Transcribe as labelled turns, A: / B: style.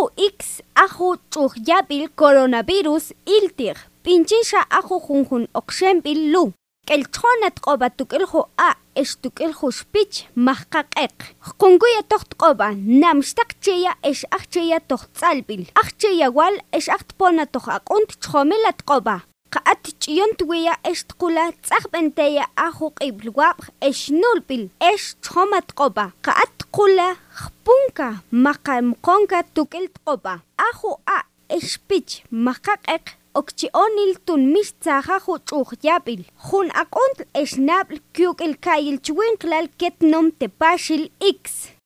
A: Ajo X ajo chujyabil coronavirus iltir. Pinchisha ajo junjun oxembil lu. El tronat qoba tukiljo a es tukiljo spich mahqaqeq. Qunguya toht qoba namstak cheya es achcheya toht salbil. Achcheya wal es achtpona toh akunt chomilat qoba. Qaat chiyont wiya es tqula tsaqbenteya ajo qiblwab es nulbil es chomat qoba. Qaat qula khpunka maqamqonka tukilt qoba. Ajo a es spich mahqaqeq. Okchionil tun mistzaha juchujyabil. Jun akunt esnabl kyuk el kayil chwinklal ketnom tepashil X.